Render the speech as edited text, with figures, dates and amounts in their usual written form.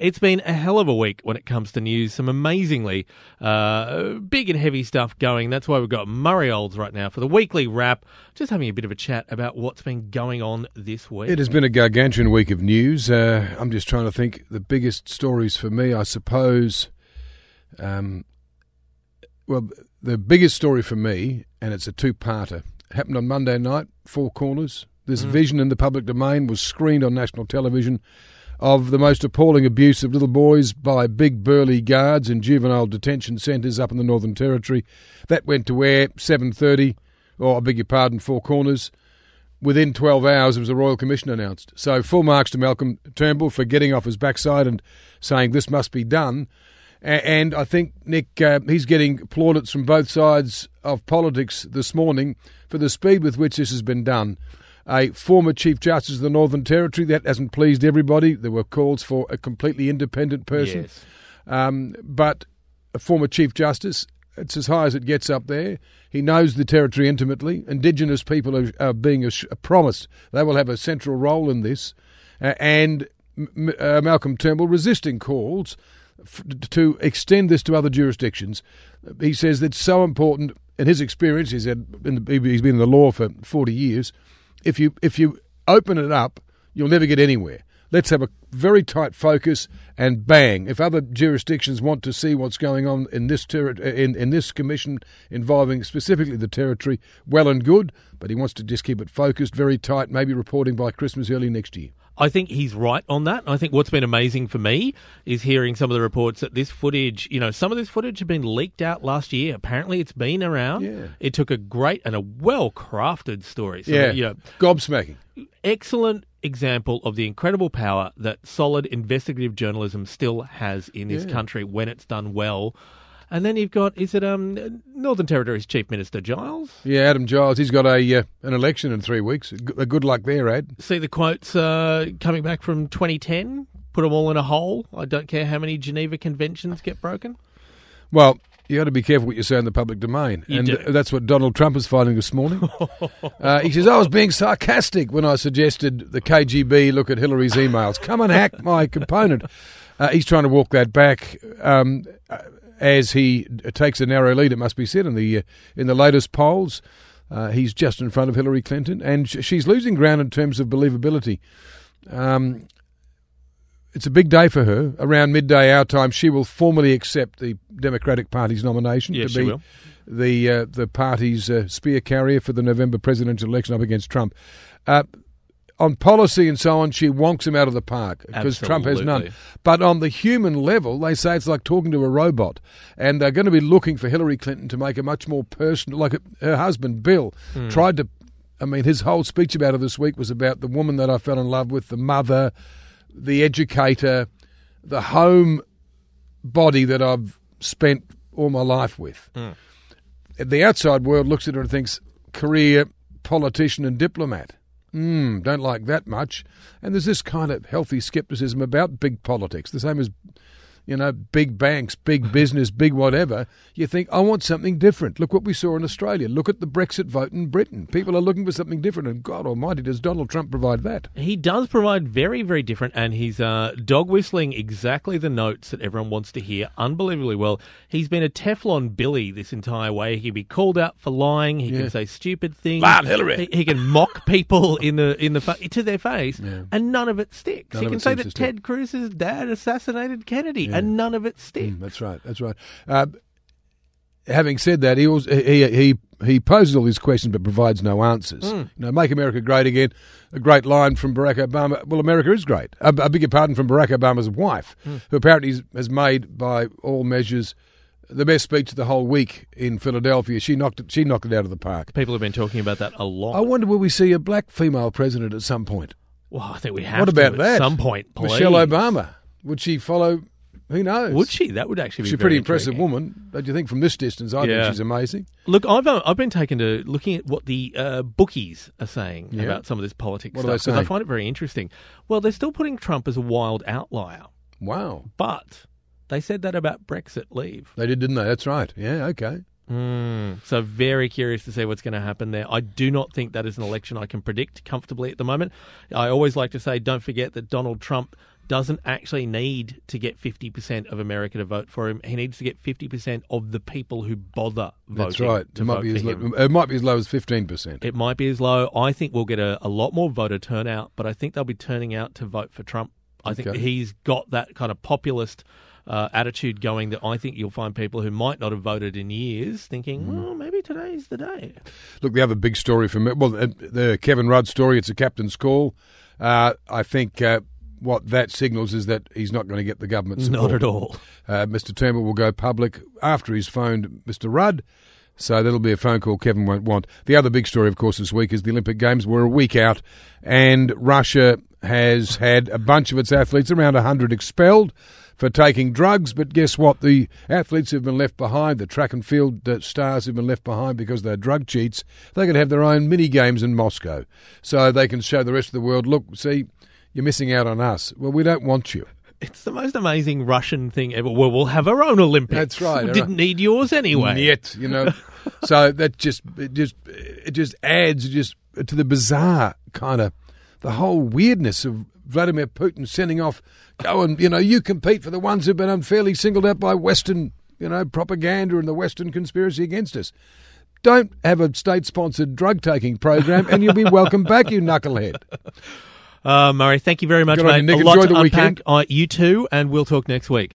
It's been a hell of a week when it comes to news. Some amazingly big and heavy stuff going. That's why we've got Murray Olds right now for the weekly wrap, just having a bit of a chat about what's been going on this week. It has been a gargantuan week of news. I'm just trying to think the biggest stories for me, I suppose. Well, the biggest story for me, and it's a two-parter, happened on Monday night, Four Corners. This vision in the public domain was screened on national television of the most appalling abuse of little boys by big burly guards in juvenile detention centres up in the Northern Territory. That went to air 7:30, or I beg your pardon, Four Corners. Within 12 hours, there was a Royal Commission announced. So full marks to Malcolm Turnbull for getting off his backside and saying this must be done. And I think, Nick, he's getting plaudits from both sides of politics this morning for the speed with which this has been done. A former Chief Justice of the Northern Territory, that hasn't pleased everybody. There were calls for a completely independent person. Yes. But a former Chief Justice, it's as high as it gets up there. He knows the Territory intimately. Indigenous people are being promised they will have a central role in this. And Malcolm Turnbull resisting calls to extend this to other jurisdictions. He says it's so important. In his experience, he's been in the law for 40 years. If you open it up, you'll never get anywhere. Let's have a very tight focus, and bang! If other jurisdictions want to see what's going on in this in this commission involving specifically the Territory, well and good. But he wants to just keep it focused, very tight. Maybe reporting by Christmas early next year. I think he's right on that. I think what's been amazing for me is hearing some of the reports that this footage, some of this footage had been leaked out last year. Apparently it's been around. Yeah. It took a great and a well-crafted story. So, Gobsmacking. Excellent example of the incredible power that solid investigative journalism still has in this country when it's done well. And then you've got, Northern Territory's Chief Minister Giles? Yeah, Adam Giles. He's got an election in 3 weeks. Good luck there, Ad. See the quotes coming back from 2010? Put them all in a hole. I don't care how many Geneva Conventions get broken. Well, you got to be careful what you say in the public domain. That's what Donald Trump is filing this morning. He says, I was being sarcastic when I suggested the KGB look at Hillary's emails. Come and hack my component. He's trying to walk that back. As he takes a narrow lead, it must be said, in the latest polls. He's just in front of Hillary Clinton, and she's losing ground in terms of believability. It's a big day for her. Around midday our time, she will formally accept the Democratic Party's nomination to be the party's spear carrier for the November presidential election up against Trump. On policy and so on, she wonks him out of the park because Trump has none. But on the human level, they say it's like talking to a robot. And they're going to be looking for Hillary Clinton to make a much more personal, like her husband, Bill, tried to, his whole speech about her this week was about the woman that I fell in love with, the mother, the educator, the home body that I've spent all my life with. The outside world looks at her and thinks, career, politician and diplomat. Don't like that much. And there's this kind of healthy scepticism about big politics, the same as, big banks, big business, big whatever. You think, I want something different. Look what we saw in Australia. Look at the Brexit vote in Britain. People are looking for something different, and God almighty, does Donald Trump provide that? He does provide very, very different, and he's dog whistling exactly the notes that everyone wants to hear unbelievably well. He's been a Teflon Billy this entire way. He can be called out for lying. He can say stupid things. Man, Hillary. He can mock people to their face, and none of it sticks. He can say that Ted Cruz's dad assassinated Kennedy, and none of it sticks. That's right. Having said that, he poses all these questions but provides no answers. Make America great again, a great line from Barack Obama. Well, America is great. I beg your pardon, from Barack Obama's wife, who apparently has made, by all measures, the best speech of the whole week in Philadelphia. She knocked it out of the park. People have been talking about that a lot. I wonder, will we see a black female president at some point? Well, I think we have what about that? At some point, please. Michelle Obama. Would she follow? Who knows? Would she? That would actually be She's a pretty impressive woman. Don't you think? From this distance, I think she's amazing. Look, I've been taken to looking at what the bookies are saying about some of this politics stuff. Because I find it very interesting. Well, they're still putting Trump as a wild outlier. Wow. But they said that about Brexit leave. They did, didn't they? That's right. Yeah, okay. So very curious to see what's going to happen there. I do not think that is an election I can predict comfortably at the moment. I always like to say, don't forget that Donald Trump doesn't actually need to get 50% of America to vote for him. He needs to get 50% of the people who bother voting. That's right. It might be as low as 15%. It might be as low. I think we'll get a lot more voter turnout, but I think they'll be turning out to vote for Trump. I think he's got that kind of populist attitude going that I think you'll find people who might not have voted in years thinking, well, maybe today's the day. Look, the other big story for me, the Kevin Rudd story, it's a captain's call. I think what that signals is that he's not going to get the government support. Not at all. Mr Turnbull will go public after he's phoned Mr Rudd, so that'll be a phone call Kevin won't want. The other big story, of course, this week is the Olympic Games. We're a week out, and Russia has had a bunch of its athletes, around 100, expelled for taking drugs, but guess what? The athletes who've been left behind, the track and field stars who've been left behind because they're drug cheats, they can have their own mini-games in Moscow. So they can show the rest of the world, look, see, you're missing out on us. Well, we don't want you. It's the most amazing Russian thing ever. Well, we'll have our own Olympics. That's right. We didn't need yours anyway. Yet, So that just adds to the bizarre kind of, the whole weirdness of Vladimir Putin sending off, go and, you compete for the ones who've been unfairly singled out by Western, propaganda and the Western conspiracy against us. Don't have a state-sponsored drug-taking program and you'll be welcome back, you knucklehead. Murray, thank you very much, mate. Nick. A lot Enjoy to the unpack. weekend. You too, and we'll talk next week.